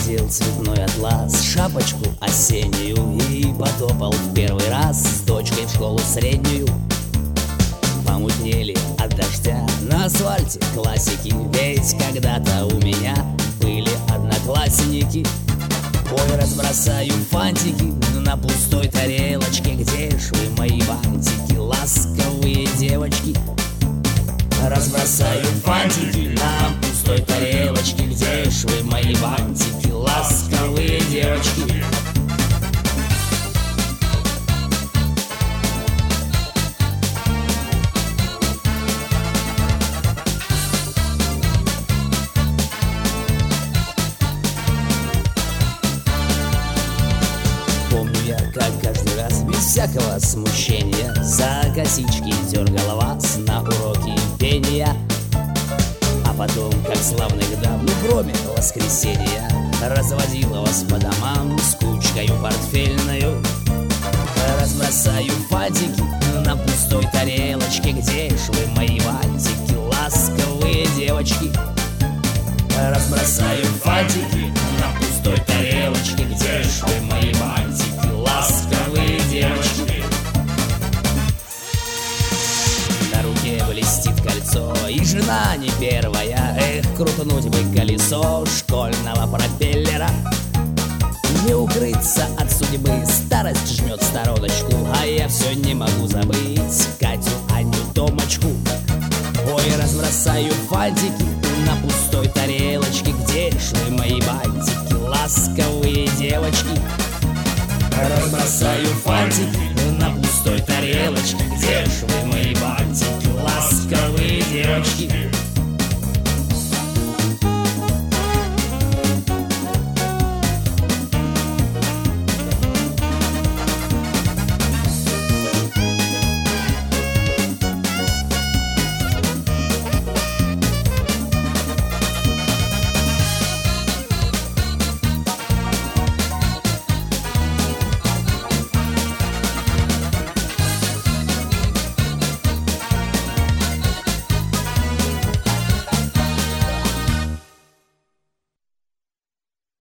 надел цветной атлас, шапочку осеннюю и потопал в первый раз с дочкой в школу среднюю. Помутнели от дождя на асфальте классики, ведь когда-то у меня были одноклассники. Ой, разбросаю фантики на пустой тарелочке, где ж вы, мои бантики, ласковые девочки? Разбросаю фантики на пустой тарелочке, где ж вы, мои бантики, ласковые девочки? Помню я, как каждый раз без всякого смущения за косички дергала вас на уроки пения. А потом, как славных дам, кроме воскресенья, разводила вас по домам с кучкою портфельною. Разбросаю фантики на пустой тарелочке, где ж вы, мои бантики, ласковые девочки? Разбросаю фантики на пустой тарелочке, где ж вы, мои бантики, ласковые девочки? На руке блестит кольцо, и жена не первая. Эх, крутануть бы колесо школьного пропеллера. Не укрыться от судьбы, старость жмет стороночку, а я все не могу забыть Катю, Аню, Томочку. Ой, разбросаю фантики на пустой тарелочке, где ж вы, мои бантики, ласковые девочки? Разбросаю фантики на пустой тарелочке, где ж вы,